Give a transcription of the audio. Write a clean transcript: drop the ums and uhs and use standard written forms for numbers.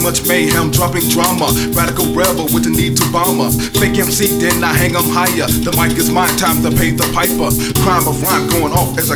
much mayhem, dropping drama. Radical rebel with the need to bomb us. Fake MC, then I hang 'em higher. The mic is mine, time to pay the piper. Crime of rhyme going off as I